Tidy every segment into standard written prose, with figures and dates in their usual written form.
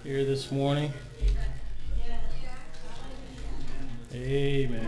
here this morning. Amen.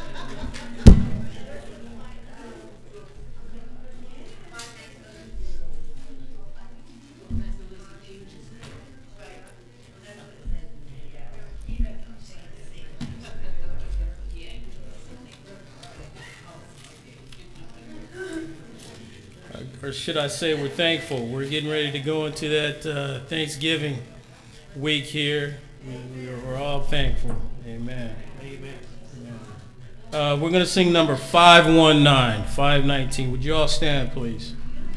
Or should I say we're thankful. We're getting ready to go into that Thanksgiving week here. We're all thankful. Amen. Amen. We're going to sing number 519, 519. Would you all stand, please?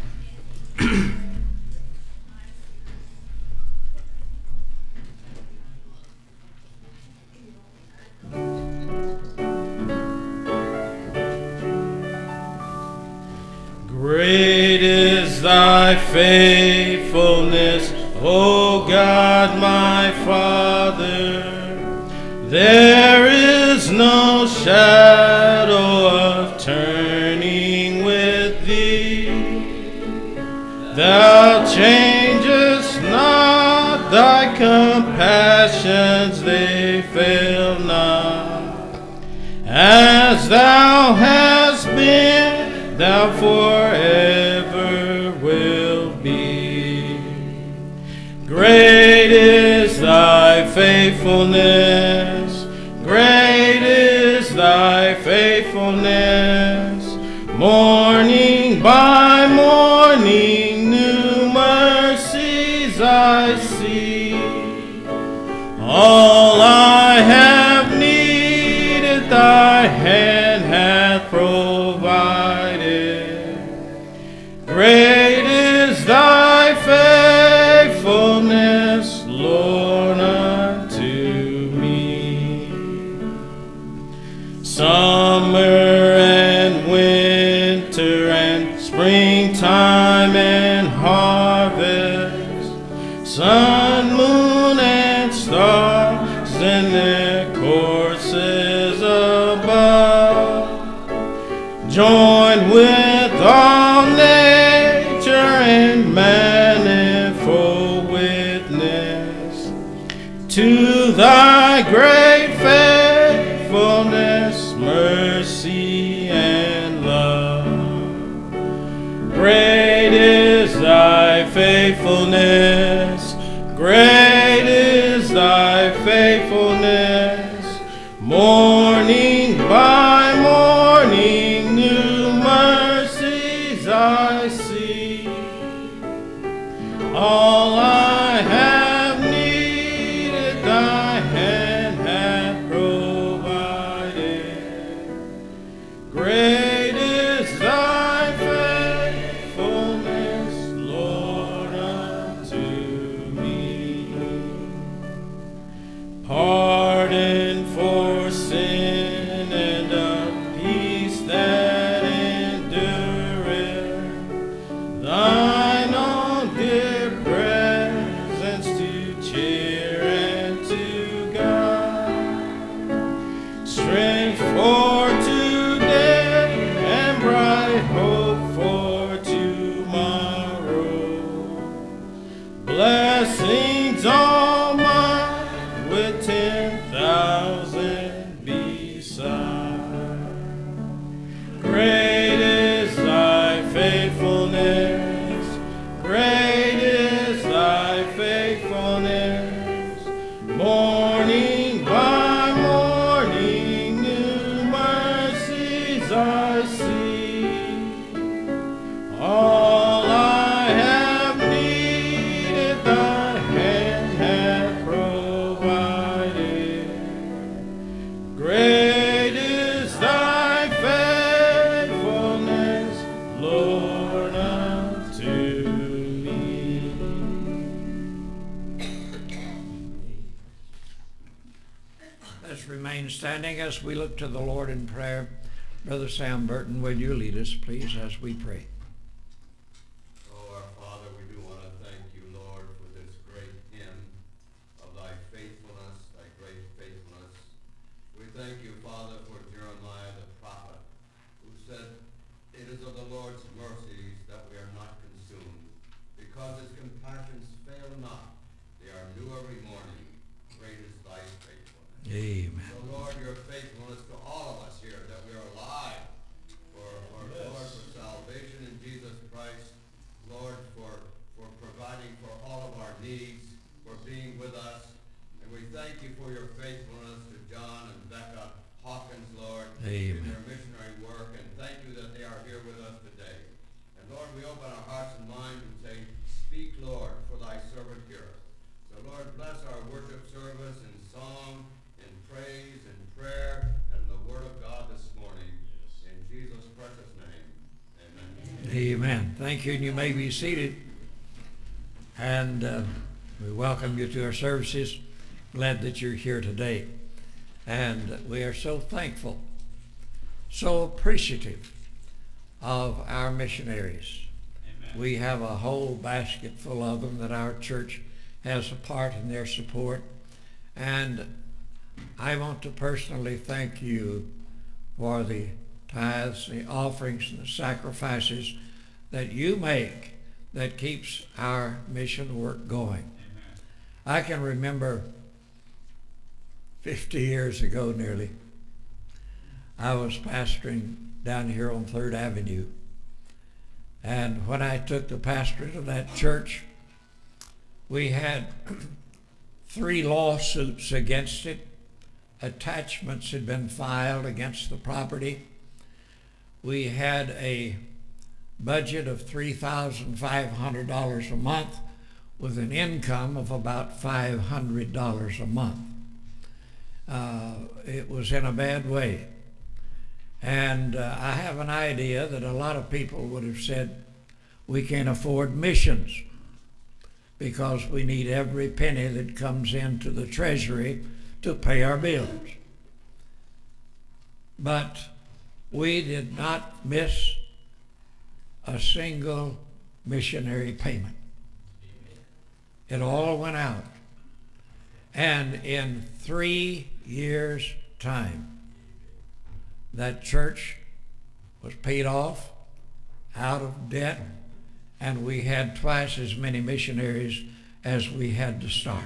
Great is thy faithfulness, O God my Father. There is no shadow of turning with thee. Thou changest not, thy compassions they fail not. As thou hast been, thou forever will be. Great is thy faithfulness, great is thy faithfulness. Morning by morning, new mercies I see. All I have needed, thy hand hath provided. Great is thy faithfulness, Lord, unto me. Summer and winter and springtime and harvest, sun, moon, and stars in their courses above, join with all nature and manifold witness to thy great faithfulness, mercy, and love. Great is thy faithfulness, great is thy faithfulness. Morning by morning, new mercies I see. All I have needed, thy hand hath provided. Great is thy faithfulness, Lord, unto me. Pardon for sin and a peace that endureth, thine own dear presence to cheer and to guide, strength for today and bright hope for tomorrow, blessings all mine with 10,000 beside. Great is thy faithfulness, great is thy faithfulness. Morning by morning, new mercies I see. All I have needed, thy hand hath provided. Great is thy faithfulness, Lord, unto me. Let's remain standing as we look to the Lord in prayer. Brother Sam Burton, will you lead us, please, as we pray? Oh, our Father, we do want to thank you, Lord, for this great hymn of thy faithfulness, thy great faithfulness. We thank you, Father, for Jeremiah the prophet, who said, "It is of the Lord's mercies that we are not consumed, because his compassions fail not. They are new every morning. Amen. So Lord, your faithfulness to all of us here, that we are alive for Lord, for salvation in Jesus Christ. Lord, for providing for all of our needs, for being with us. And we thank you for your faithfulness to John and Becca Hawkins, Lord, in Amen. their missionary work. And thank you that they are here with us today. And Lord, we open our hearts and minds and say, speak, Lord, for thy servant heareth. So Lord, bless our worship service in song, in praise, in prayer, and the word of God this morning. In Jesus' precious name, amen. Amen. Thank you, and you may be seated. And we welcome you to our services. Glad that you're here today. And we are so thankful, so appreciative of our missionaries. Amen. We have a whole basket full of them that our church has a part in their support. And I want to personally thank you for the tithes, the offerings, and the sacrifices that you make that keeps our mission work going. Amen. I can remember 50 years ago nearly, I was pastoring down here on 3rd Avenue. And when I took the pastorate of that church, we had 3 lawsuits against it. Attachments had been filed against the property. We had a budget of $3,500 a month with an income of about $500 a month. It was in a bad way. And I have an idea that a lot of people would have said, we can't afford missions because we need every penny that comes into the treasury to pay our bills. But we did not miss a single missionary payment. It all went out. And in 3 years' time, that church was paid off, out of debt, and we had twice as many missionaries as we had to start.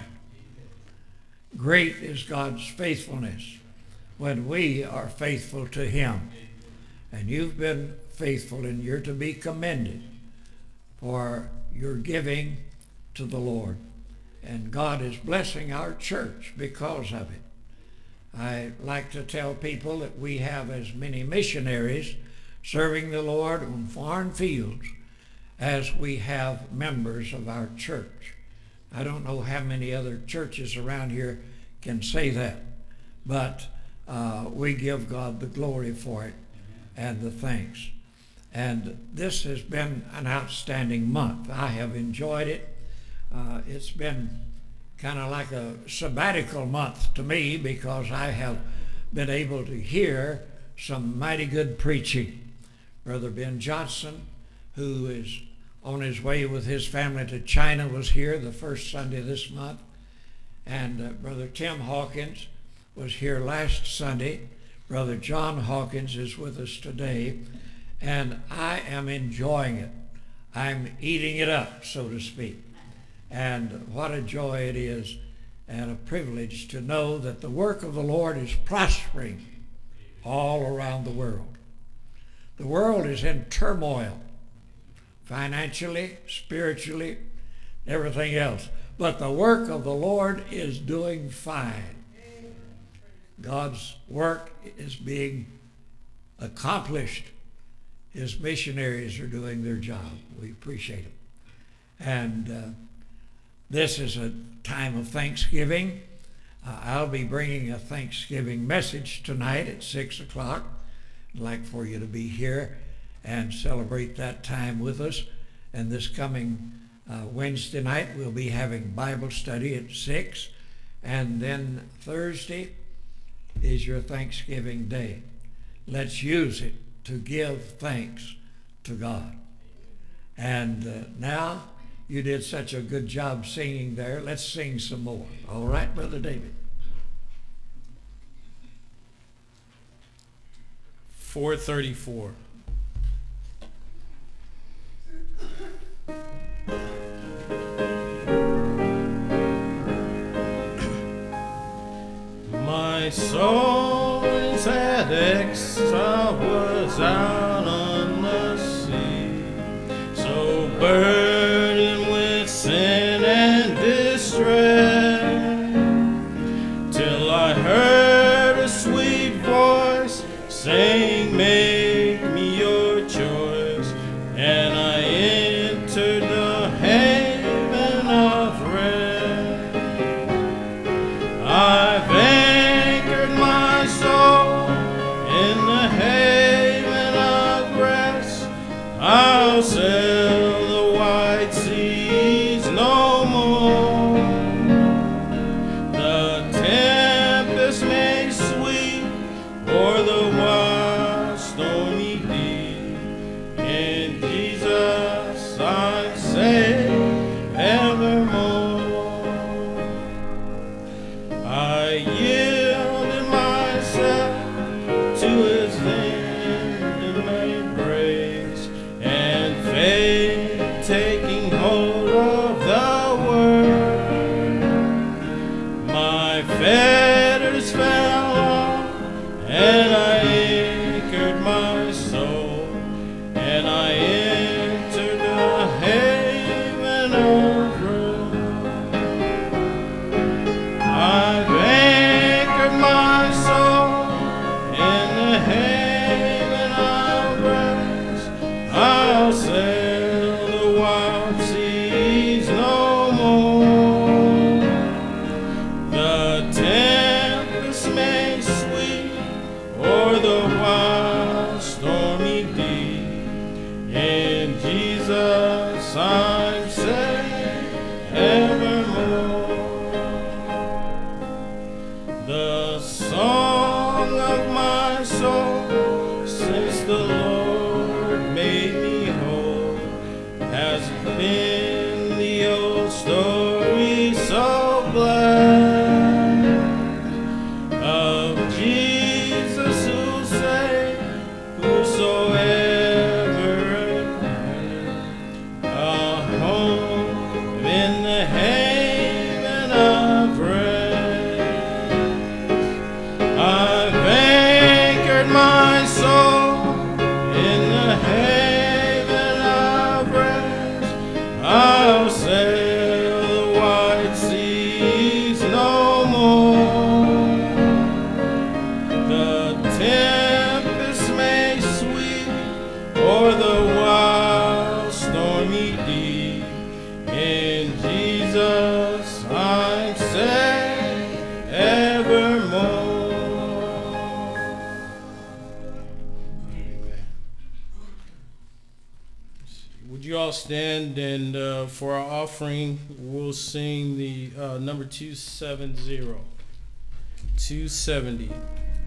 Great is God's faithfulness when we are faithful to Him. And you've been faithful, and you're to be commended for your giving to the Lord. And God is blessing our church because of it. I like to tell people that we have as many missionaries serving the Lord on foreign fields as we have members of our church. I don't know how many other churches around here can say that, but we give God the glory for it and the thanks. And this has been an outstanding month. I have enjoyed it. It's been kind of like a sabbatical month to me because I have been able to hear some mighty good preaching. Brother Ben Johnson, who is on his way with his family to China, was here the first Sunday this month. And Brother Tim Hawkins was here last Sunday. Brother John Hawkins is with us today. And I am enjoying it. I'm eating it up, so to speak. And what a joy it is and a privilege to know that the work of the Lord is prospering all around the world. The world is in turmoil, financially, spiritually, everything else. But the work of the Lord is doing fine. God's work is being accomplished. His missionaries are doing their job. We appreciate them. And this is a time of Thanksgiving. I'll be bringing a Thanksgiving message tonight at 6 o'clock. I'd like for you to be here and celebrate that time with us. And this coming Wednesday night, we'll be having Bible study at 6. And then Thursday is your Thanksgiving Day. Let's use it to give thanks to God. And now, you did such a good job singing there. Let's sing some more. All right, Brother David? 434. My my soul is at exile, was out on the sea, so burdened with sin and distress, till I heard a sweet voice saying, make me your choice, and I entered the haven of rest. I've anchored my soul in the haven of rest. I'll sail the wide seas no more. The tempest may sweep o'er the wild stormy deep. In Jesus I'm safe evermore. I yielded myself to His intimate embrace, and faith taking hold of the Word, my fetters fell off, and I anchored my soul, and I entered the haven of rest. I've anchored my soul in the haven of rest. I'll sail the wild seas no more. The tempest may sweep o'er the wild stormy deep. In Jesus I'm safe evermore. The song of my soul, since the Lord made me whole, has been the old story so glad of Jesus who saved whosoever had a home in the haven of rest. I've anchored my soul in the haven of rest. I'll sail the wide seas no more. The tempest may sweep o'er the wild stormy deep. In Jesus I'm safe evermore. Would you all stand, and for our offering, we'll sing the number 270. 270.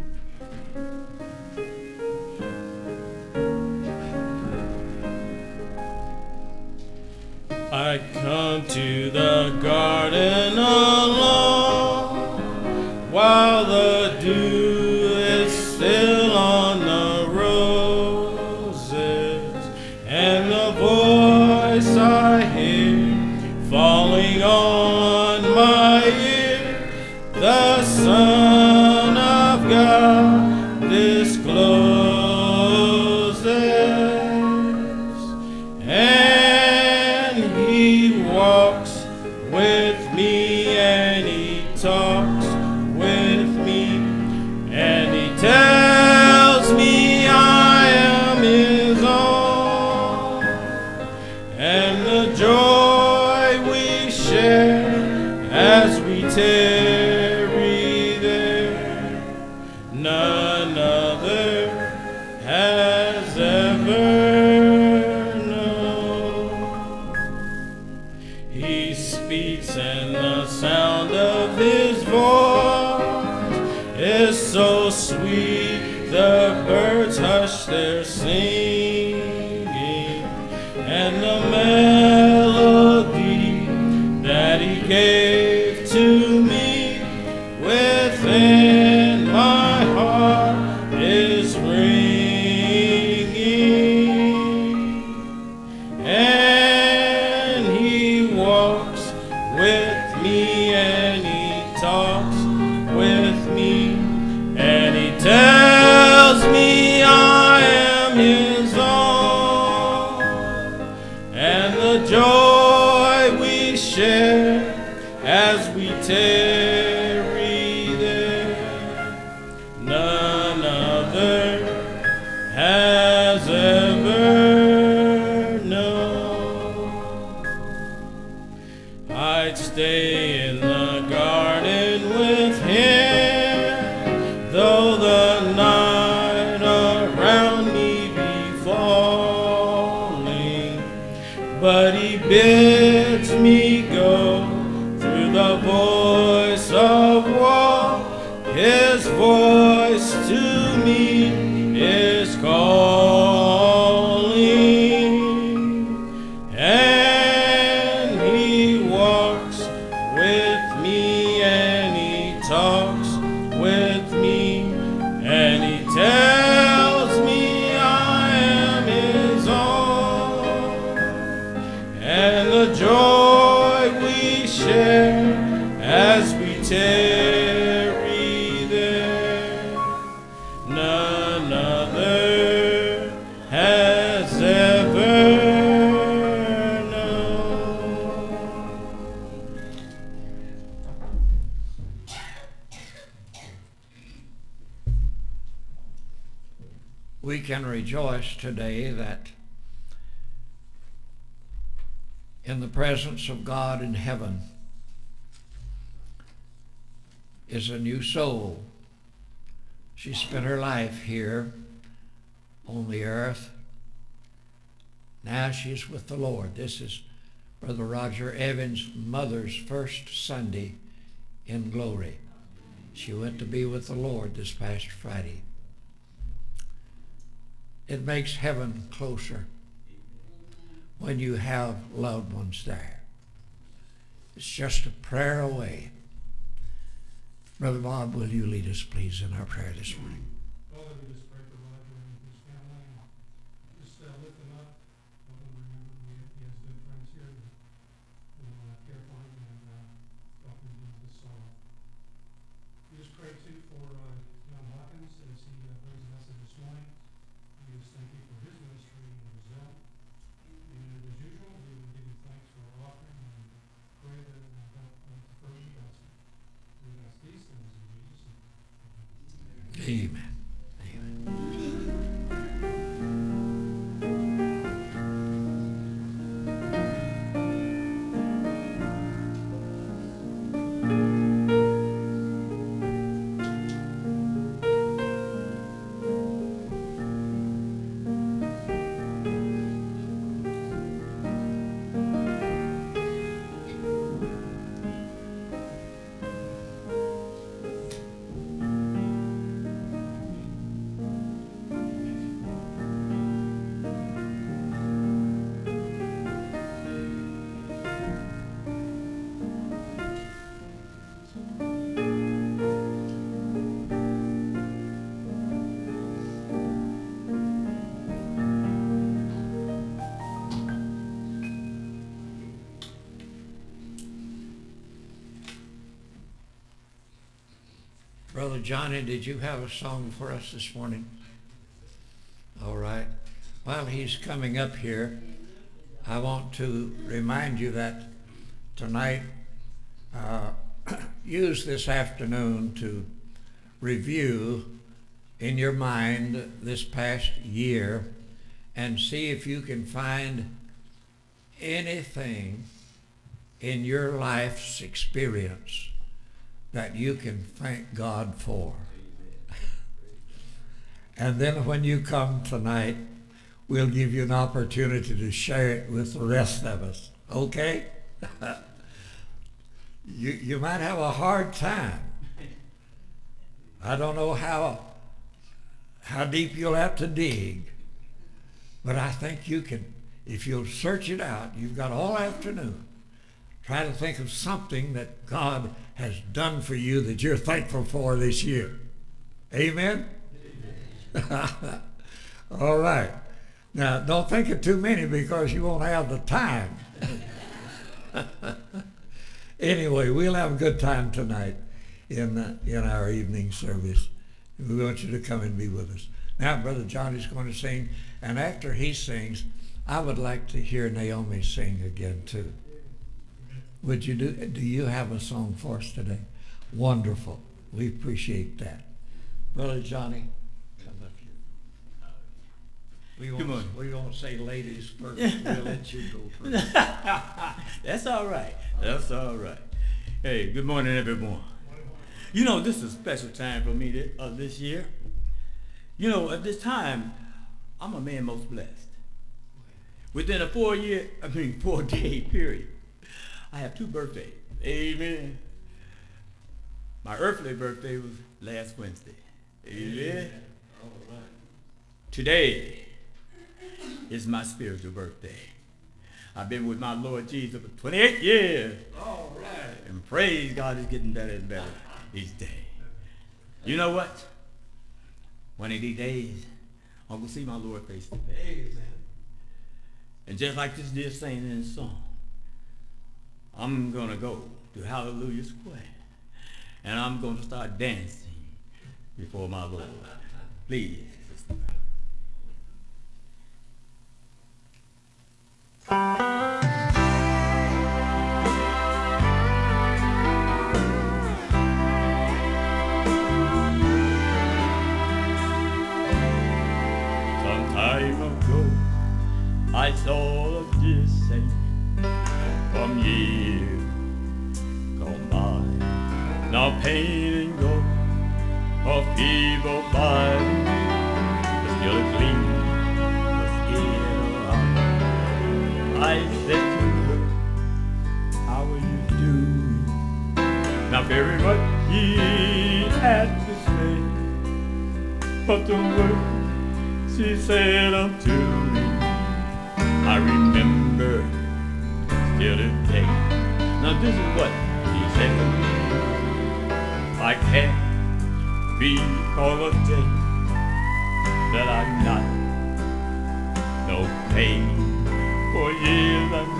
I come to the garden alone, while the dew is still on the roses, and the voice I hear falling on my ear, the Son of God discloses, and He walks with me, and He talks with me, and He tells me I am His own, and the joy we share as we tarry there, none other has ever known. He speaks, and the sound of His voice is so sweet, the birds hush their singing, and the melody that He gave to me within my heart is ringing, and He walks with me, and He talks with me, as we tarry there. None other has ever known. I'd stay in the garden with him, though the night around me be falling. But he bids me go through the voice of war. His voice to me is calling, and he walks with me, and he talks with me, and he tells me I am his own. And the joy we share as we tarry there, none other has ever known. We can rejoice today that in the presence of God in heaven is a new soul. She spent her life here on the earth. Now she's with the Lord. This is Brother Roger Evans' mother's first Sunday in glory. She went to be with the Lord this past Friday. It makes heaven closer when you have loved ones there. It's just a prayer away. Brother Bob, will you lead us, please, in our prayer this morning? Father, we just pray for Roger and his family, and just lift him up. Let him remember he has good friends here that care for him and help him in his sorrow. We just pray, too, for John Hawkins as he brings a message this morning. We just thank you for his ministry and his zeal. And as usual, we will give you thanks for our offering and pray that it will help to further the gospel. We ask these things in Jesus' name. Amen. Brother Johnny, did you have a song for us this morning? All right. While he's coming up here, I want to remind you that tonight, use this afternoon to review in your mind this past year and see if you can find anything in your life's experience that you can thank God for. And then when you come tonight, we'll give you an opportunity to share it with the rest of us. Okay? You might have a hard time. I don't know how deep you'll have to dig, but I think you can, if you'll search it out. You've got all afternoon. Try to think of something that God has done for you that you're thankful for this year. Amen? All right. Now, don't think of too many because you won't have the time. Anyway, we'll have a good time tonight in our evening service. We want you to come and be with us. Now, Brother Johnny's going to sing, and after he sings, I would like to hear Naomi sing again, too. Would you do you have a song for us today? Wonderful. We appreciate that. Brother Johnny, come up here. We won't say ladies first. We'll let you go first. That's all right. That's all right. Hey, good morning, everyone. You know, this is a special time for me this year. You know, at this time, I'm a man most blessed. Within a 4-day period, I have 2 birthdays. Amen. My earthly birthday was last Wednesday. Amen. Today is my spiritual birthday. I've been with my Lord Jesus for 28 years. All right. And praise God, it's getting better and better each day. You know what? One of these days, I'm going to see my Lord face to face. Amen. And just like this dear saying in the song, I'm going to go to Hallelujah Square. And I'm going to start dancing before my Lord. Please, sister. Some time ago, I saw a dear saint from years gone by. Now pain and gold, a feeble body, but still a gleam of skin eye. I said to her, how are you doing? Not very much he had to say, but the words she said unto me, I remember still today. Now this is what he said to me. I can't recall a day that I've not no pain. For years I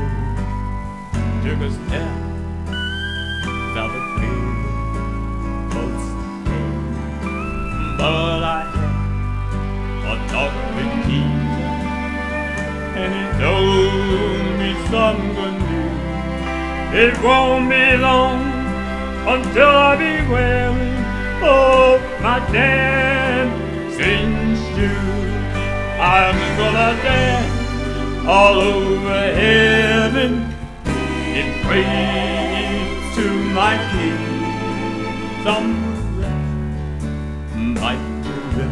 never took a step without a fear of pain. But I had a talk with Jesus, and he told me some good news. It won't be long until I be wearing my dancing shoes. I'm gonna dance all over heaven in praise to my King. Some will laugh, might will,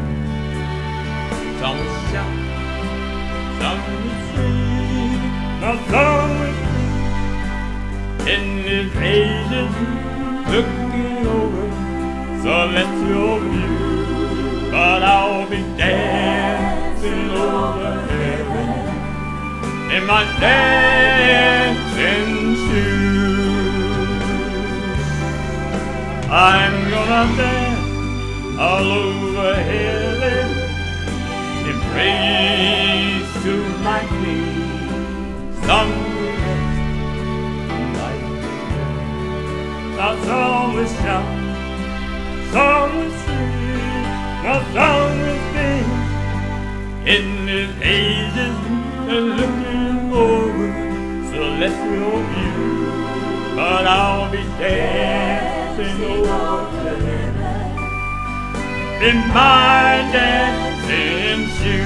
some will shout, some will sing, now some will sing. In his ages looking over celestial view, but I'll be dancing over heaven in my dancing shoes. I'm gonna dance all over heaven in praise to my King. Some will now some will shout, some will sing, now some will sing. In his ages and looking over celestial view, but I'll be dancing over heaven in my dancing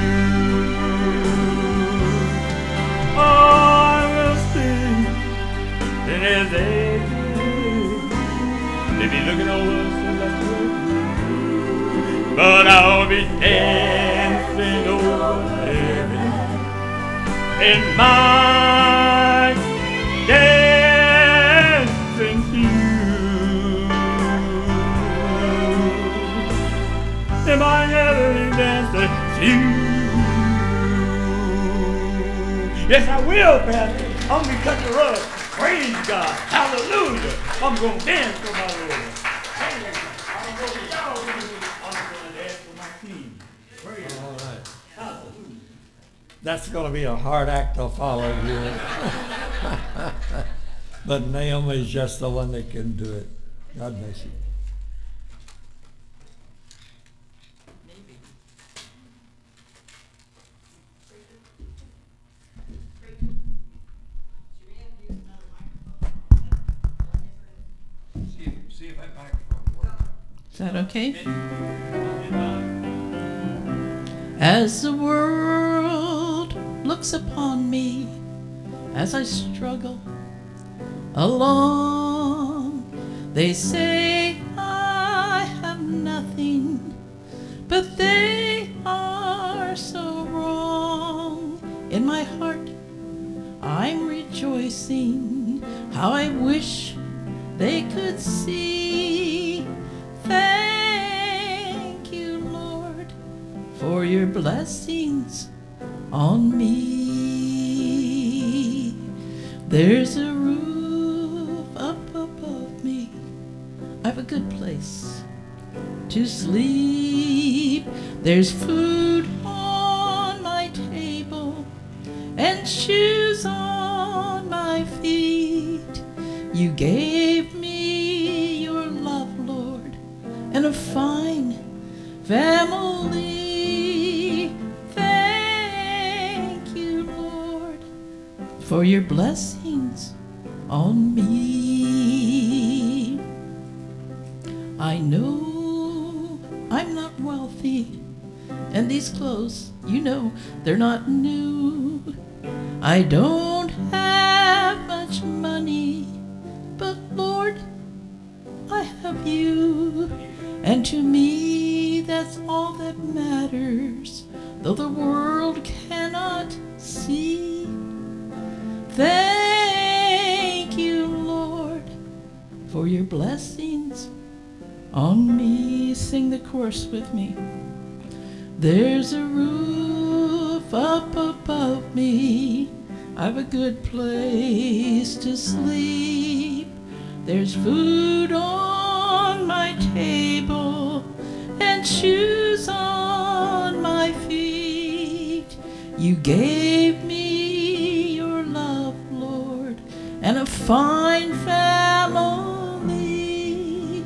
shoes. Oh, I will sing in his ages. They be looking over celestial view, but I'll be dancing over heaven in my dancing shoes. In my heavenly dancing shoes. Yes, I will, Pastor. I'm gonna cut the rug. Praise God. Hallelujah. I'm going to dance for my Lord. I'm going to dance for my King. Praise All right. Hallelujah. That's going to be a hard act to follow here. But Naomi's just the one that can do it. God bless you. See if that microphone works. Is that okay? As the world looks upon me, as I struggle along, they say I have nothing, but they are so wrong. In my heart I'm rejoicing, how I wish they could see. Thank you, Lord, for your blessings on me. There's a roof up above me, I have a good place to sleep. There's food on my table and shoes on my feet. You gave me your love, Lord, and a fine family. Thank you, Lord, for your blessings on me. I know I'm not wealthy, and these clothes, you know, they're not new. I don't have much money, but Lord, I have you, and to me that's all that matters, though the world cannot see. Thank you, Lord, for your blessings on me. Sing the chorus with me. There's a roof up above me, I've a good place to sleep. There's food on my table and shoes on my feet. You gave me your love, Lord, and a fine family.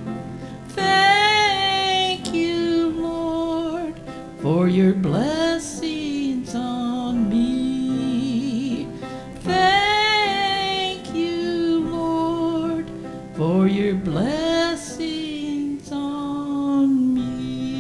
Thank you, Lord, for your blessings on me. Thank you, Lord, for your blessings on me.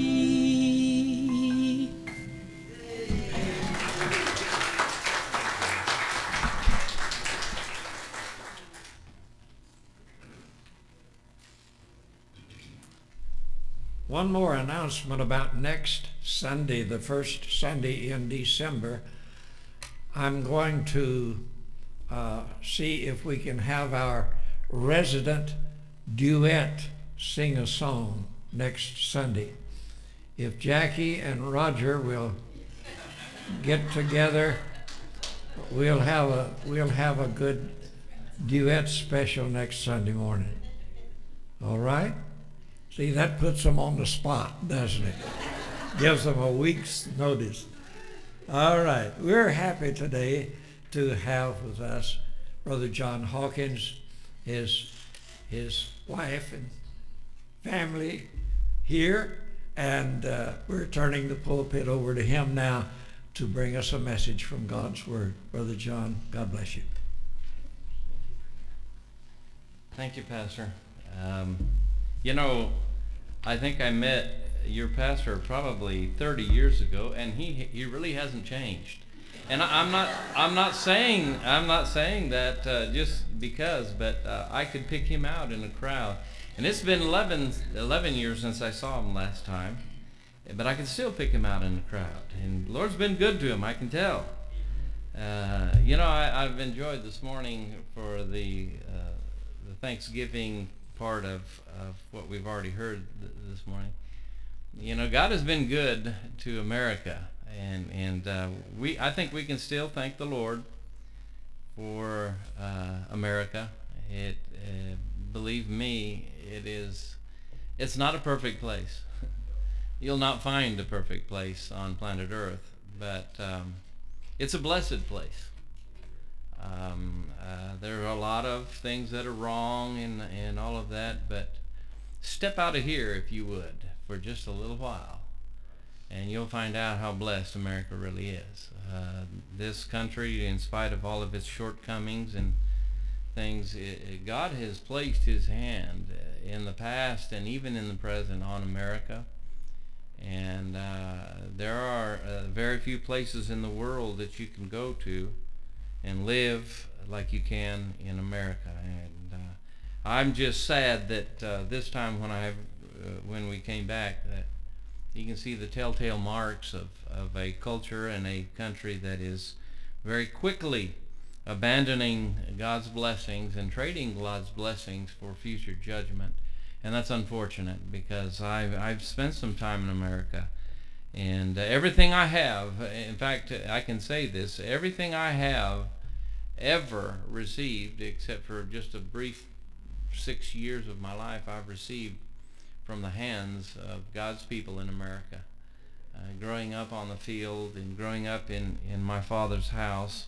One more announcement about next Sunday, the first Sunday in December. I'm going to see if we can have our resident duet sing a song next Sunday. If Jackie and Roger will get together, we'll have a good duet special next Sunday morning. All right? See, that puts them on the spot, doesn't it? Gives them a week's notice. All right. We're happy today to have with us Brother John Hawkins, his wife and family here, and we're turning the pulpit over to him now to bring us a message from God's Word. Brother John, God bless you. Thank you, Pastor. I think I met your pastor probably 30 years ago, and he really hasn't changed. And I'm not saying that just because, but I could pick him out in a crowd. And it's been 11 years since I saw him last time, but I can still pick him out in the crowd. And the Lord's been good to him, I can tell. I've enjoyed this morning for the Thanksgiving part of what we've already heard this morning. God has been good to America, and I think we can still thank the Lord for America. Believe me, it's not a perfect place. You'll not find a perfect place on planet Earth, but it's a blessed place. There are a lot of things that are wrong and all of that, but step out of here if you would for just a little while, and you'll find out how blessed America really is. This country, in spite of all of its shortcomings and things, God has placed his hand in the past and even in the present on America. And there are very few places in the world that you can go to and live like you can in America. And I'm just sad that this time when we came back, that you can see the telltale marks of a culture and a country that is very quickly abandoning God's blessings and trading God's blessings for future judgment. And that's unfortunate, because I've spent some time in America, and everything I have, in fact, I can say this, everything I have ever received, except for just a brief 6 years of my life, I've received from the hands of God's people in America. Growing up on the field and growing up in my father's house.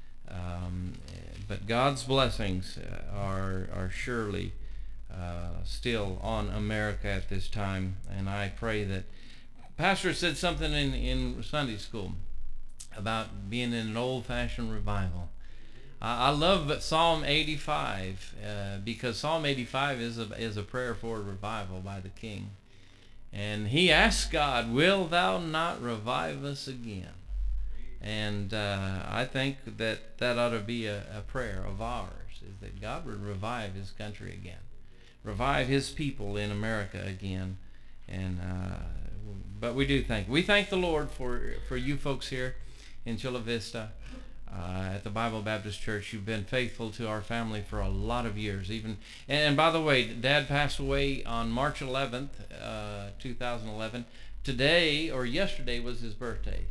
But God's blessings are surely still on America at this time. And I pray that Pastor said something in Sunday school about being in an old-fashioned revival. I love Psalm 85 because Psalm 85 is a prayer for revival by the king. And he asks God, "Will thou not revive us again?" And I think that ought to be a prayer of ours, is that God would revive his country again, revive his people in America again. And but we thank the Lord for you folks here in Chula Vista at the Bible Baptist Church. You've been faithful to our family for a lot of years. And by the way, Dad passed away on March 11th, 2011. Today or yesterday was his birthday.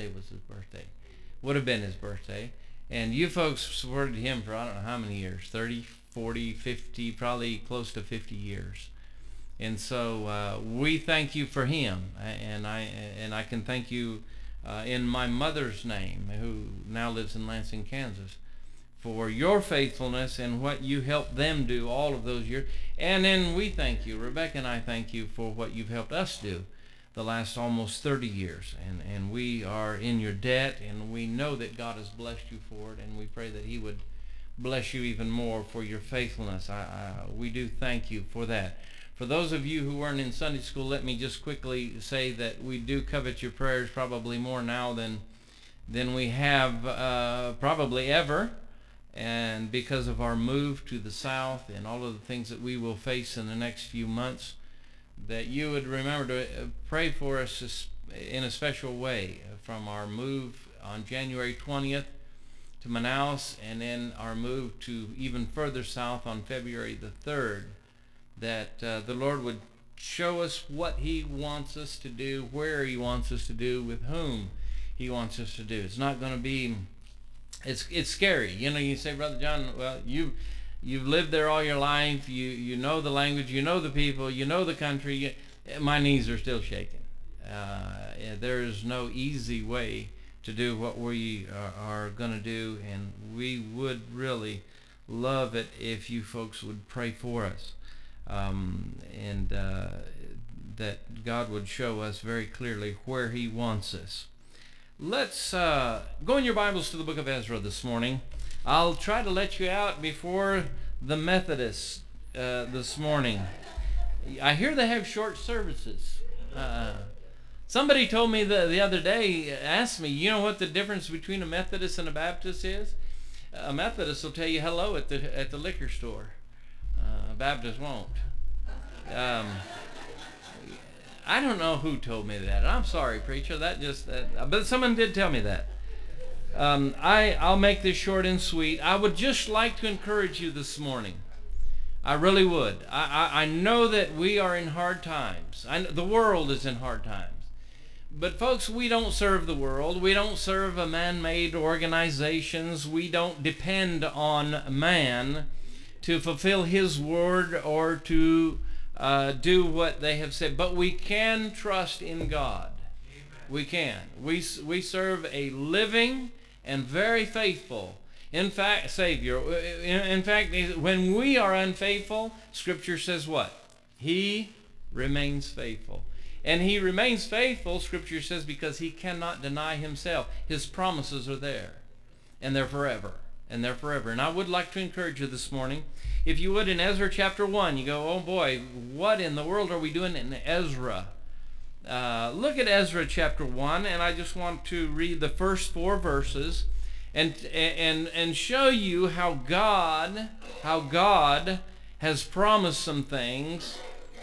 Would have been his birthday. And you folks supported him for I don't know how many years, 30, 40, 50, probably close to 50 years. And so we thank you for him. And I can thank you in my mother's name, who now lives in Lansing, Kansas, for your faithfulness and what you helped them do all of those years. And then we thank you, Rebecca and I thank you for what you've helped us do the last almost 30 years. And we are in your debt, and we know that God has blessed you for it, and we pray that he would bless you even more for your faithfulness. We do thank you for that. For those of you who weren't in Sunday school, let me just quickly say that we do covet your prayers probably more now than we have probably ever. And because of our move to the South and all of the things that we will face in the next few months, that you would remember to pray for us in a special way, from our move on January 20th to Manaus, and then our move to even further south on February the 3rd, that the Lord would show us what he wants us to do, where he wants us to do, with whom he wants us to do. It's not going to be, it's scary. You know, you say, Brother John, well, you've lived there all your life, you know the language, you know the people, you know the country. My knees are still shaking. There is no easy way to do what we are going to do, and we would really love it if you folks would pray for us. And that God would show us very clearly where he wants us. Let's go in your Bibles to the book of Ezra this morning. I'll try to let you out before the Methodists this morning. I hear they have short services. Somebody told me the other day, asked me, you know what the difference between a Methodist and a Baptist is? A Methodist will tell you hello at the liquor store. A Baptist won't. I don't know who told me that. I'm sorry, preacher. But someone did tell me that. I'll make this short and sweet. I would just like to encourage you this morning. I really would. I know that we are in hard times. The world is in hard times. But folks, we don't serve the world. We don't serve a man-made organizations. We don't depend on man to fulfill his word or to do what they have said. But we can trust in God. We can. We serve a living and very faithful, in fact, Savior. In fact, when we are unfaithful, Scripture says what? He remains faithful. And he remains faithful, Scripture says, because he cannot deny himself. His promises are there. And they're forever. And they're forever. And I would like to encourage you this morning, if you would, in Ezra chapter 1. You go, oh boy, what in the world are we doing in Ezra? Look at Ezra chapter 1, and I just want to read the first 4 verses and show you how God has promised some things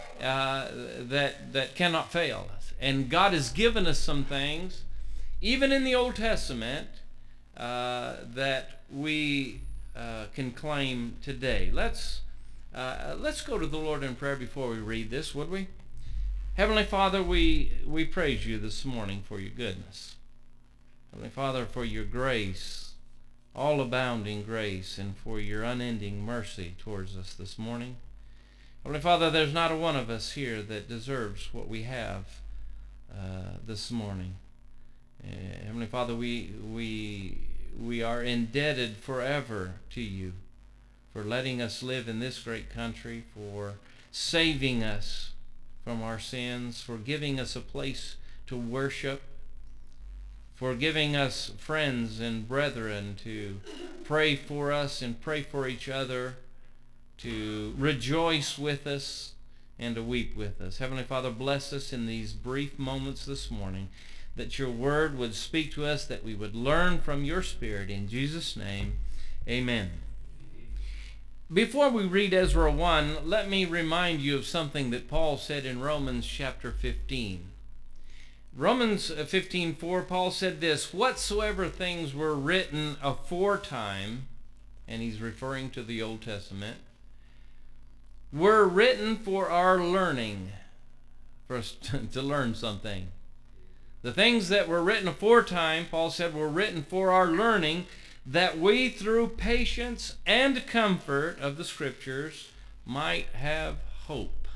that cannot fail us. And God has given us some things, even in the Old Testament, that we can claim today. Let's go to the Lord in prayer before we read this, would we? Heavenly Father, we praise you this morning for your goodness. Heavenly Father, for your grace, all abounding grace, and for your unending mercy towards us this morning. Heavenly Father, there's not a one of us here that deserves what we have this morning. Heavenly Father, we are indebted forever to you for letting us live in this great country, for saving us from our sins, for giving us a place to worship, for giving us friends and brethren to pray for us and pray for each other, to rejoice with us and to weep with us. Heavenly Father, bless us in these brief moments this morning, that your word would speak to us, that we would learn from your Spirit. In Jesus' name, amen. Before we read Ezra 1, let me remind you of something that Paul said in Romans chapter 15. Romans 15:4, Paul said this, whatsoever things were written aforetime, and he's referring to the Old Testament, were written for our learning, for us to learn something. The things that were written aforetime, Paul said, were written for our learning, that we through patience and comfort of the Scriptures might have hope.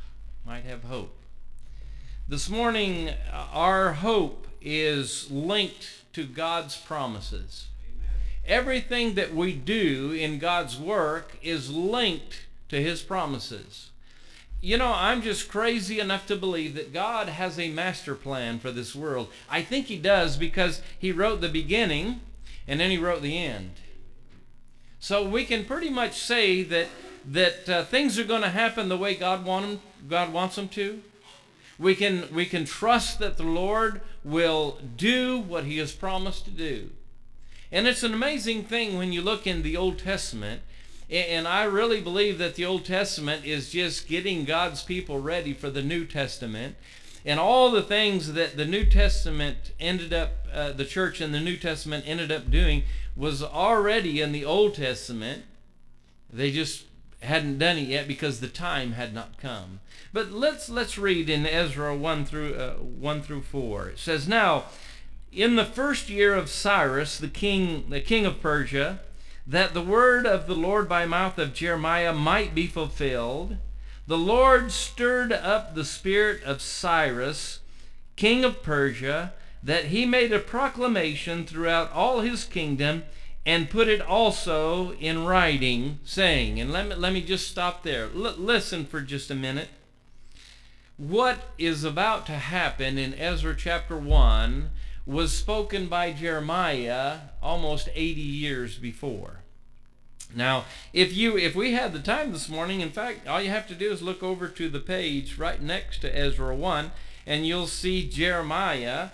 This morning, our hope is linked to God's promises. Everything that we do in God's work is linked to his promises. You know, I'm just crazy enough to believe that God has a master plan for this world. I think he does, because he wrote the beginning and then he wrote the end. So we can pretty much say that things are going to happen the way God wants them to. We can trust that the Lord will do what he has promised to do. And it's an amazing thing when you look in the Old Testament, and I really believe that the Old Testament is just getting God's people ready for the New Testament. And all the things that the New Testament the church in the New Testament ended up doing was already in the Old Testament. They just hadn't done it yet because the time had not come. But let's read in Ezra 1 through 4. It says, now, in the first year of Cyrus, the king of Persia, that the word of the Lord by mouth of Jeremiah might be fulfilled, the Lord stirred up the spirit of Cyrus, king of Persia, that he made a proclamation throughout all his kingdom, and put it also in writing, saying, and let me just stop there. Listen for just a minute. What is about to happen in Ezra chapter 1 was spoken by Jeremiah almost 80 years before. Now, if we had the time this morning, in fact, all you have to do is look over to the page right next to Ezra 1, and you'll see Jeremiah's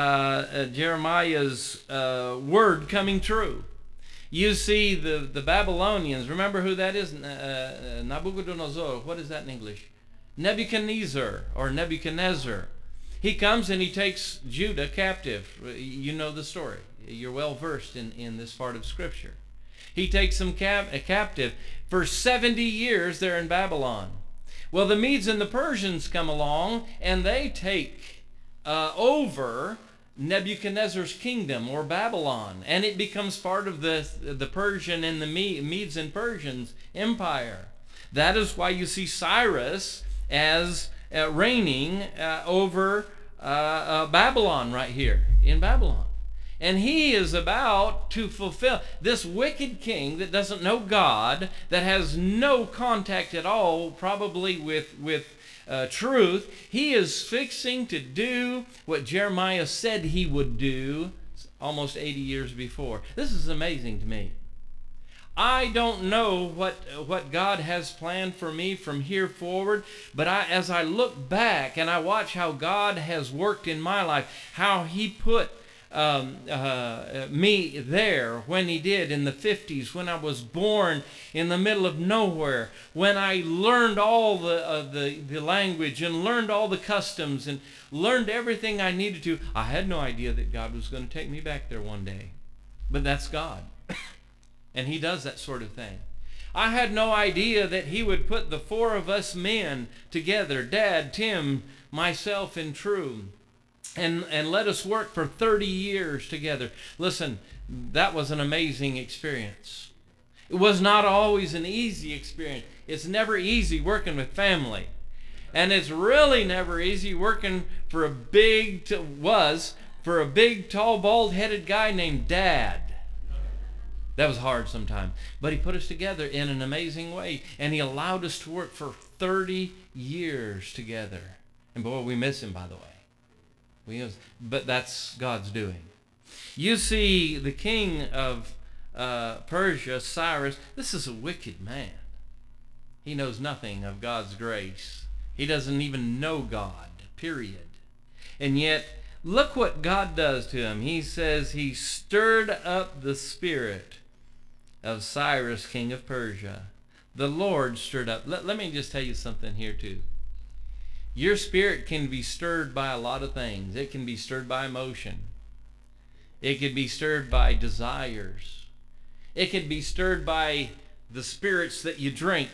word coming true. You see the Babylonians. Remember who that is? Nabucodonosor. What is that in English? Nebuchadnezzar or Nebuchadnezzar. He comes and he takes Judah captive. You know the story. You're well versed in this part of Scripture. He takes them captive. For 70 years they're in Babylon. Well, the Medes and the Persians come along and they take over Nebuchadnezzar's kingdom, or Babylon, and it becomes part of the Persian and the Medes and Persians empire. That is why you see Cyrus as reigning over Babylon right here in Babylon. And he is about to fulfill this wicked king that doesn't know God, that has no contact at all probably with truth. He is fixing to do what Jeremiah said he would do almost 80 years before. This is amazing to me. I don't know what God has planned for me from here forward, but as I look back and I watch how God has worked in my life, how He put me there when He did in the 50s, when I was born in the middle of nowhere, when I learned all the language and learned all the customs and learned everything I needed to. I had no idea that God was going to take me back there one day, but that's God. And He does that sort of thing. I had no idea that He would put the 4 of us men together, Dad, Tim, myself, and True, and let us work for 30 years together. Listen, that was an amazing experience. It was not always an easy experience. It's never easy working with family. And it's really never easy working for a big, tall, bald-headed guy named Dad. That was hard sometimes. But He put us together in an amazing way. And He allowed us to work for 30 years together. And boy, we miss Him, by the way. But that's God's doing. You see, the king of Persia, Cyrus, this is a wicked man. He knows nothing of God's grace. He doesn't even know God, period. And yet, look what God does to him. He says He stirred up the spirit of Cyrus, king of Persia. The Lord stirred up. Let me just tell you something here too. Your spirit can be stirred by a lot of things. It can be stirred by emotion. It can be stirred by desires. It can be stirred by the spirits that you drink.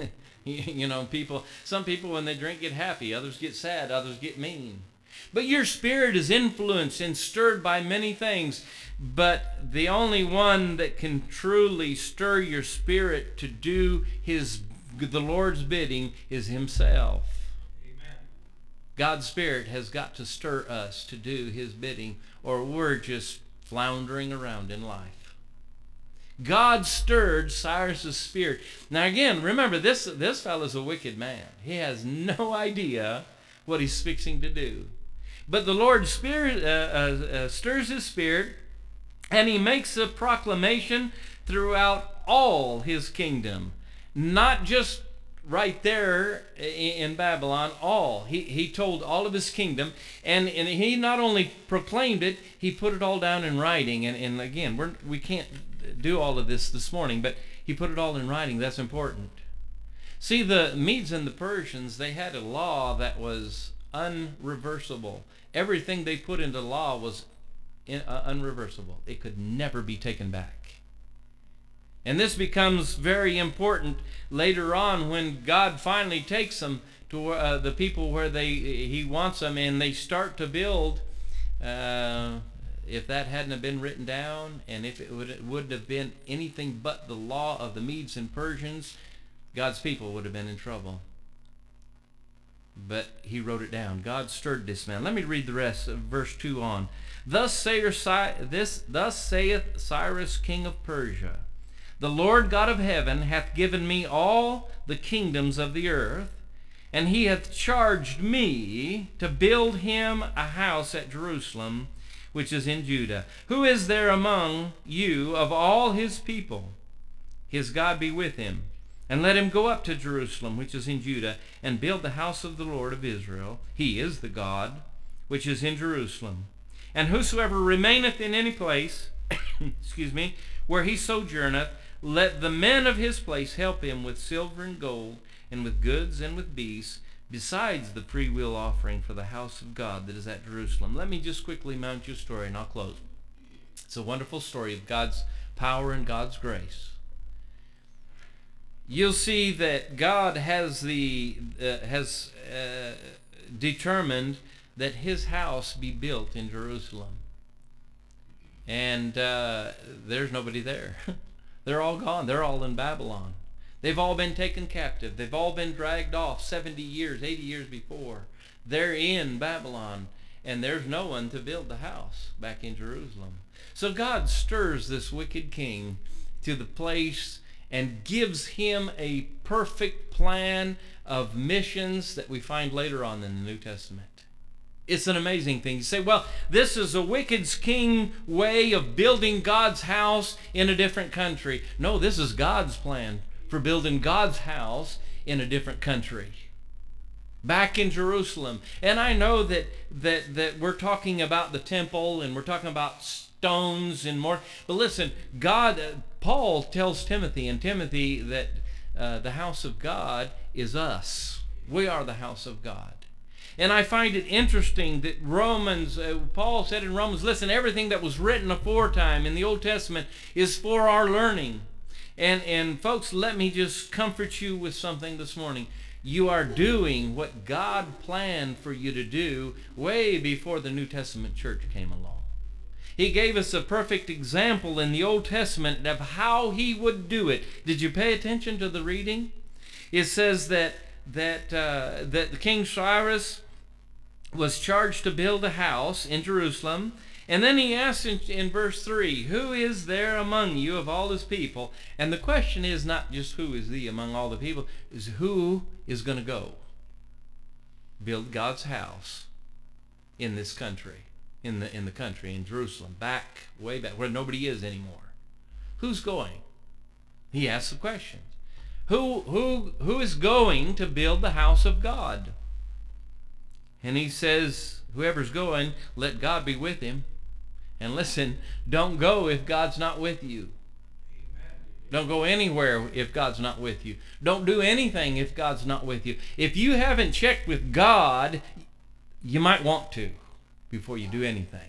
Some people when they drink get happy, others get sad, others get mean. But your spirit is influenced and stirred by many things. But the only one that can truly stir your spirit to do the Lord's bidding is Himself. Amen. God's Spirit has got to stir us to do His bidding, or we're just floundering around in life. God stirred Cyrus's spirit. Now again, remember, this fellow's a wicked man. He has no idea what he's fixing to do. But the Lord's Spirit stirs his spirit, and He makes a proclamation throughout all His kingdom. Not just right there in Babylon, all. He told all of His kingdom, and He not only proclaimed it, He put it all down in writing. And again, we can't do all of this morning, but He put it all in writing. That's important. See, the Medes and the Persians, they had a law that was unreversible. Everything they put into law was unreversible. It could never be taken back. And this becomes very important later on when God finally takes them to the people where He wants them, and they start to build. If that hadn't have been written down, and if it would have been anything but the law of the Medes and Persians, God's people would have been in trouble. But He wrote it down. God stirred this man. Let me read the rest of verse 2 on. Thus saith Cyrus, king of Persia, the Lord God of heaven hath given me all the kingdoms of the earth, and He hath charged me to build Him a house at Jerusalem, which is in Judah. Who is there among you of all His people? His God be with him. And let him go up to Jerusalem, which is in Judah, and build the house of the Lord of Israel. He is the God which is in Jerusalem. And whosoever remaineth in any place, where he sojourneth, let the men of his place help him with silver and gold, and with goods and with beasts, besides the freewill offering for the house of God that is at Jerusalem. Let me just quickly mount your story, and I'll close. It's a wonderful story of God's power and God's grace. You'll see that God has determined that His house be built in Jerusalem. And there's nobody there. They're all gone. They're all in Babylon. They've all been taken captive. They've all been dragged off 70 years, 80 years before. They're in Babylon, and there's no one to build the house back in Jerusalem. So God stirs this wicked king to the place and gives him a perfect plan of missions that we find later on in the New Testament. It's an amazing thing. You say, well, this is a wicked king way of building God's house in a different country. No, this is God's plan for building God's house in a different country. Back in Jerusalem. And I know that we're talking about the temple and we're talking about stones and more. But listen, Paul tells Timothy that the house of God is us. We are the house of God. And I find it interesting that Paul said in Romans, listen, everything that was written aforetime in the Old Testament is for our learning. And folks, let me just comfort you with something this morning. You are doing what God planned for you to do way before the New Testament church came along. He gave us a perfect example in the Old Testament of how he would do it. Did you pay attention to the reading? It says that the King Cyrus was charged to build a house in Jerusalem. And then he asked in verse 3, who is there among you of all his people? And the question is not just who is thee among all the people, is who is going to go build God's house in this country, in the country, in Jerusalem, way back, where nobody is anymore. Who's going? He asks the questions. Who is going to build the house of God? And he says, whoever's going, let God be with him. And listen, don't go if God's not with you. Don't go anywhere if God's not with you. Don't do anything if God's not with you. If you haven't checked with God, you might want to before you do anything,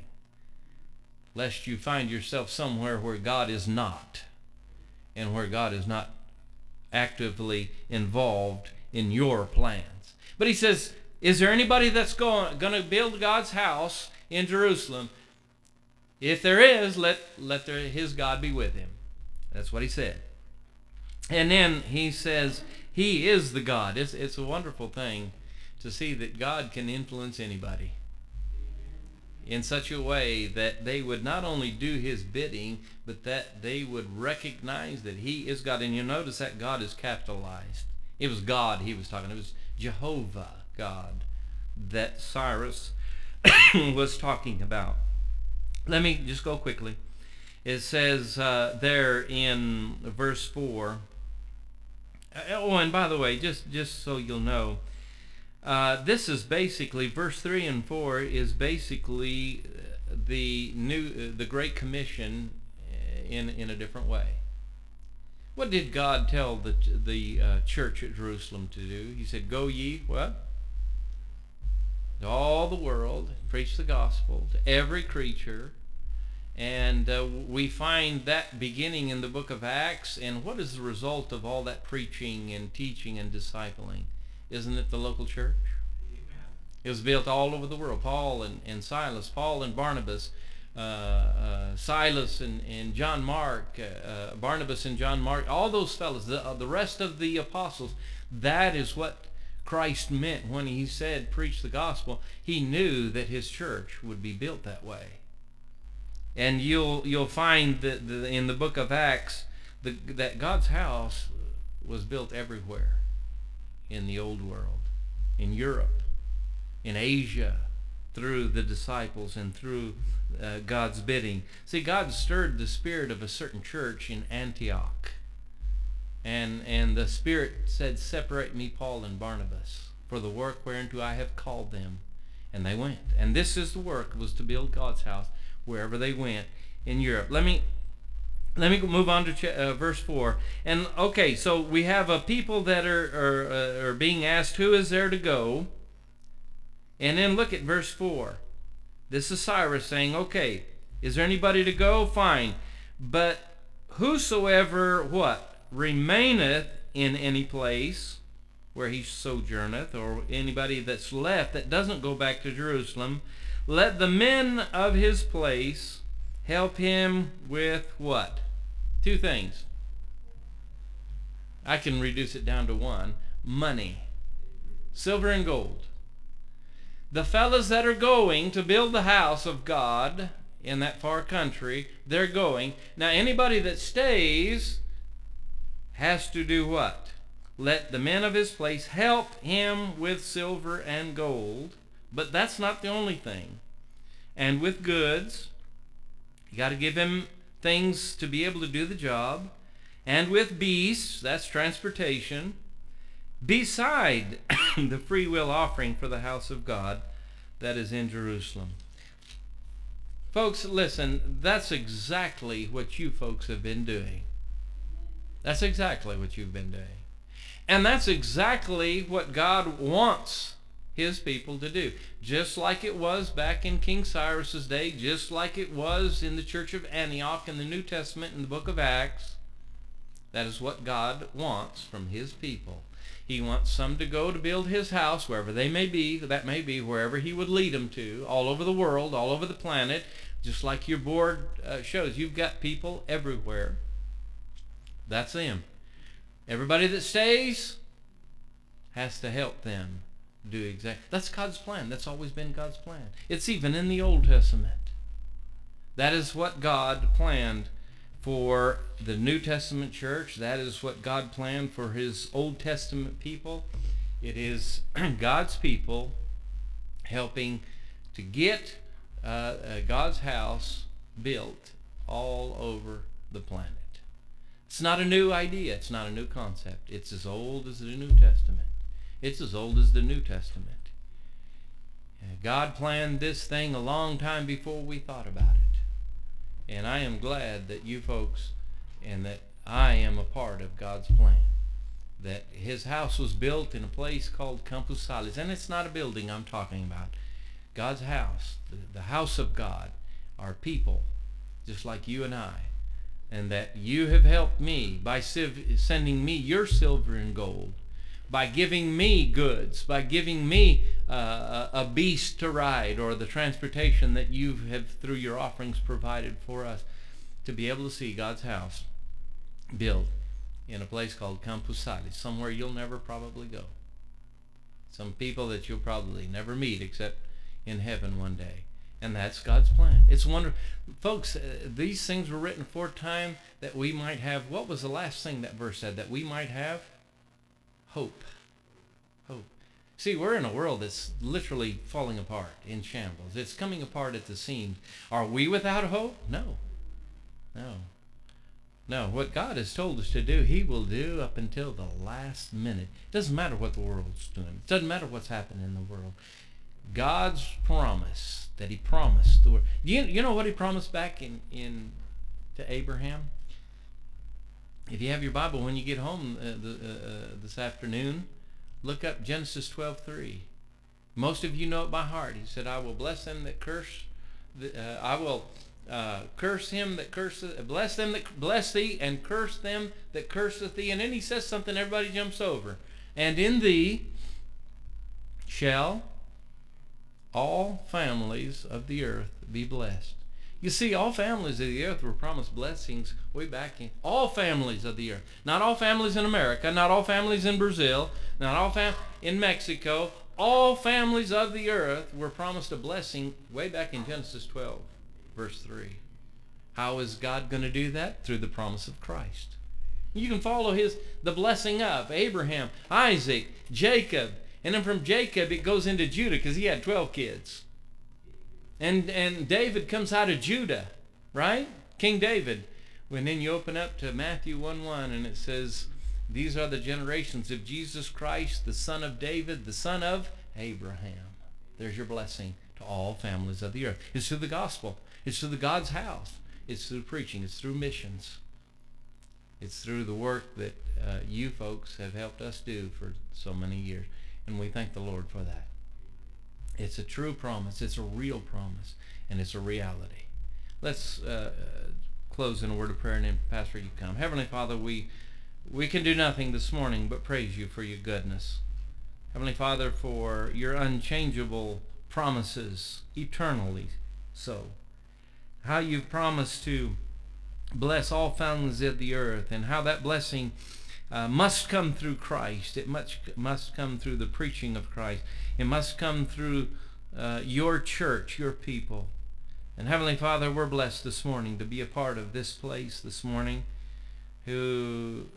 lest you find yourself somewhere where God is not, and where God is not actively involved in your plans. But he says, is there anybody that's going to build God's house in Jerusalem? If there is, let his God be with him. That's what he said. And then he says, he is the God. It's a wonderful thing to see that God can influence anybody in such a way that they would not only do his bidding, but that they would recognize that he is God. And you notice that God is capitalized. It was God he was talking. It was Jehovah God that Cyrus was talking about. Let me just go quickly. It says there in verse 4. Oh, and by the way, just so you'll know, this is basically, verse 3 and 4 is basically the Great Commission in a different way. What did God tell the church at Jerusalem to do? He said, go ye, what? To all the world, preach the gospel to every creature. And we find that beginning in the book of Acts. And what is the result of all that preaching and teaching and discipling? Isn't it the local church? Amen. It was built all over the world. Paul and Silas, Paul and Barnabas, Silas and John Mark, Barnabas and John Mark, all those fellows, the rest of the apostles. That is what Christ meant when he said, preach the gospel. He knew that his church would be built that way. And you'll find that in the book of Acts that God's house was built everywhere in the old world, in Europe, in Asia, through the disciples and through God's bidding. See, God stirred the spirit of a certain church in Antioch. And the Spirit said, separate me, Paul and Barnabas, for the work whereunto I have called them. And they went. And this is the work, was to build God's house wherever they went in Europe. Let me move on to verse 4. And okay, so we have a people that are being asked, who is there to go? And then look at verse 4. This is Cyrus saying, okay, is there anybody to go? Fine. But whosoever, what? Remaineth in any place where he sojourneth, or anybody that's left that doesn't go back to Jerusalem, let the men of his place help him with what? Two things. I can reduce it down to one. Money. Silver and gold. The fellas that are going to build the house of God in that far country, they're going. Now anybody that stays has to do what? Let the men of his place help him with silver and gold, But that's not the only thing. And with goods, you got to give him things to be able to do the job. And with beasts, that's transportation, beside the free will offering for the house of God that is in Jerusalem. Folks, listen, that's exactly what you folks have been doing. That's exactly what you've been doing. And that's exactly what God wants his people to do. Just like it was back in King Cyrus's day, just like it was in the church of Antioch in the New Testament in the book of Acts. That is what God wants from his people. He wants some to go to build his house wherever they may be. That may be wherever he would lead them to, all over the world, all over the planet. Just like your board shows, you've got people everywhere. That's them. Everybody that stays has to help them do exactly. That's God's plan. That's always been God's plan. It's even in the Old Testament. That is what God planned for the New Testament church. That is what God planned for his Old Testament people. It is God's people helping to get God's house built all over the planet. It's not a new idea. It's not a new concept. It's as old as the New Testament. It's as old as the New Testament. God planned this thing a long time before we thought about it. And I am glad that you folks and that I am a part of God's plan. That his house was built in a place called Campus Salis. And it's not a building I'm talking about. God's house, the house of God, are people just like you and I. And that you have helped me by sending me your silver and gold, by giving me goods, by giving me a beast to ride, or the transportation that you have through your offerings provided for us to be able to see God's house built in a place called Campus Salis, somewhere you'll never probably go. Some people that you'll probably never meet except in heaven one day. And that's God's plan. It's wonderful. Folks, these things were written for a time that we might have, what was the last thing that verse said? That we might have hope. Hope. See, we're in a world that's literally falling apart, in shambles. It's coming apart at the seams. Are we without hope? No. No. No. What God has told us to do, he will do up until the last minute. It doesn't matter what the world's doing. It doesn't matter what's happening in the world. God's promise that he promised the world. You know what he promised back in to Abraham? If you have your Bible, when you get home this afternoon, look up Genesis 12:3. Most of you know it by heart. He said, "I will bless them that curse. I will curse him that curseth. Bless them that bless thee, and curse them that curseth thee." And then he says something everybody jumps over. "And in thee shall all families of the earth be blessed." You see, all families of the earth were promised blessings way back in. All families of the earth. Not all families in America, not all families in Brazil, not all in Mexico. All families of the earth were promised a blessing way back in Genesis 12, verse 3. How is God going to do that? Through the promise of Christ. You can follow the blessing up. Abraham, Isaac, Jacob. And then from Jacob it goes into Judah because he had 12 kids. And David comes out of Judah, right? King David. When then you open up to Matthew 1:1 and it says, "These are the generations of Jesus Christ, the son of David, the son of Abraham." There's your blessing to all families of the earth. It's through the gospel. It's through the God's house. It's through preaching. It's through missions. It's through the work that you folks have helped us do for so many years. And we thank the Lord for that. It's a true promise. It's a real promise. And it's a reality. Let's close in a word of prayer, and then Pastor, you come. Heavenly Father, we can do nothing this morning but praise you for your goodness. Heavenly Father, for your unchangeable promises, eternally so. How you've promised to bless all families of the earth, and how that blessing must come through Christ. It must come through the preaching of Christ. It must come through your church, your people. And Heavenly Father, we're blessed this morning to be a part of this place this morning, who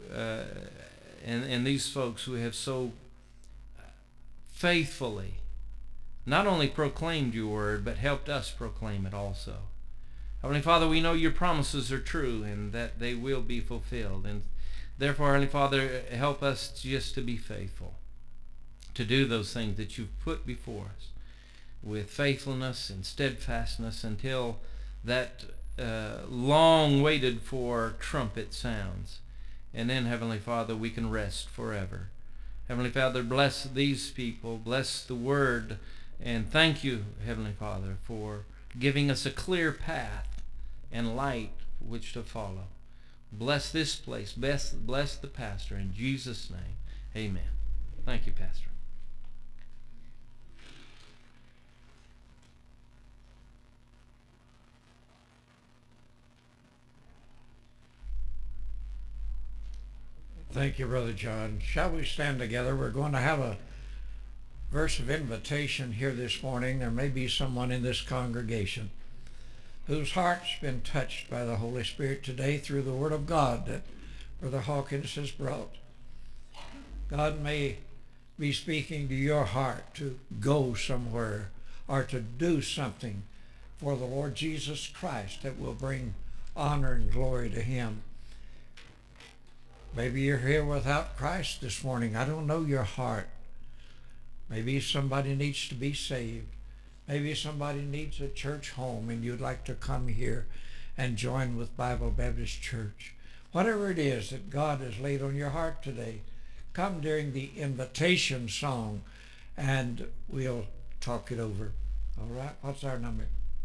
and these folks who have so faithfully not only proclaimed your word, but helped us proclaim it also. Heavenly Father, we know your promises are true and that they will be fulfilled. And therefore, Heavenly Father, help us just to be faithful, to do those things that you've put before us with faithfulness and steadfastness until that long waited for trumpet sounds. And then, Heavenly Father, we can rest forever. Heavenly Father, bless these people, bless the word, and thank you, Heavenly Father, for giving us a clear path and light which to follow. Bless this place, bless the pastor, in Jesus' name, amen. Thank you, Pastor. Thank you, Brother John. Shall we stand together? We're going to have a verse of invitation here this morning. There may be someone in this congregation whose heart's been touched by the Holy Spirit today through the Word of God that Brother Hawkins has brought. God may be speaking to your heart to go somewhere or to do something for the Lord Jesus Christ that will bring honor and glory to Him. Maybe you're here without Christ this morning. I don't know your heart. Maybe somebody needs to be saved. Maybe somebody needs a church home and you'd like to come here and join with Bible Baptist Church. Whatever it is that God has laid on your heart today, come during the invitation song and we'll talk it over. All right? What's our number?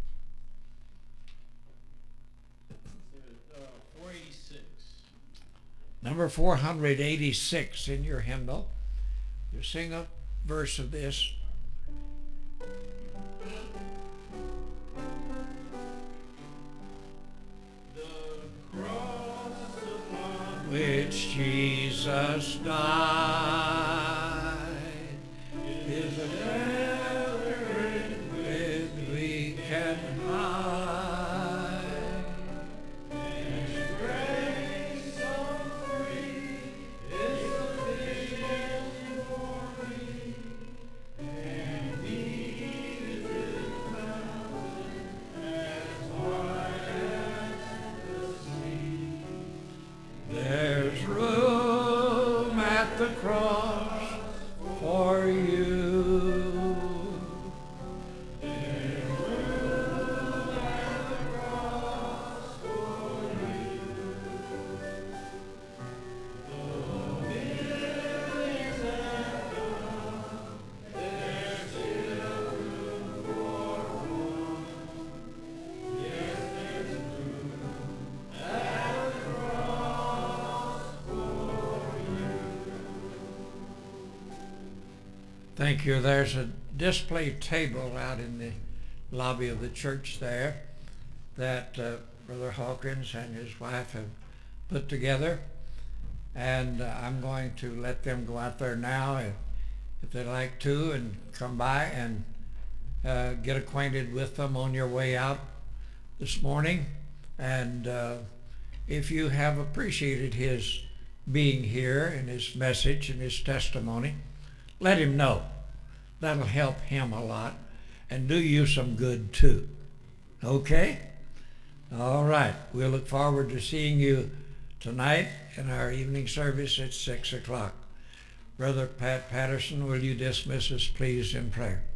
486. Number 486 in your hymnal. You sing a verse of this. The cross upon Which Jesus died is a gathering with we can hide. And grace so free is sufficient for me, and need is found as wide as the sea. There's room at the cross for you. There's room at the cross for you. Though millions have gone, there's still room for one. Yes, there's room at the cross for you. Thank you. There's a display table out in the lobby of the church there that Brother Hawkins and his wife have put together. And I'm going to let them go out there now if they'd like to and come by and get acquainted with them on your way out this morning. And if you have appreciated his being here and his message and his testimony, let him know. That'll help him a lot and do you some good too. Okay? All right. We'll look forward to seeing you tonight in our evening service at 6 o'clock. Brother Pat Patterson, will you dismiss us please in prayer?